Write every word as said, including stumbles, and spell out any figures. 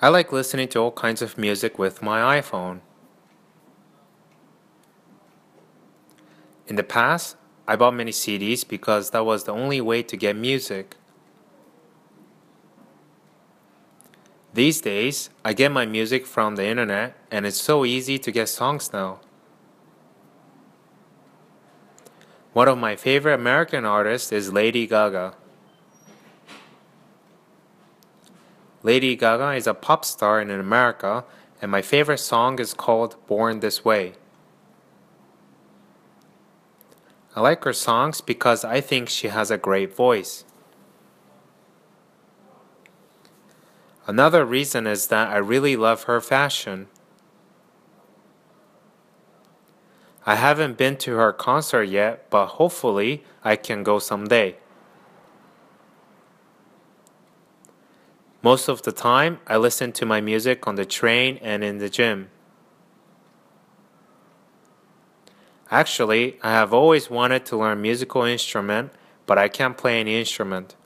I like listening to all kinds of music with my iPhone. In the past, I bought many C Ds because that was the only way to get music. These days, I get my music from the internet and it's so easy to get songs now. One of my favorite American artists is Lady Gaga. Lady Gaga is a pop star in America, and my favorite song is called Born This Way. I like her songs because I think she has a great voice. Another reason is that I really love her fashion. I haven't been to her concert yet, but hopefully I can go someday. Most of the time, I listen to my music on the train and in the gym. Actually, I have always wanted to learn musical instrument, but I can't play any instrument.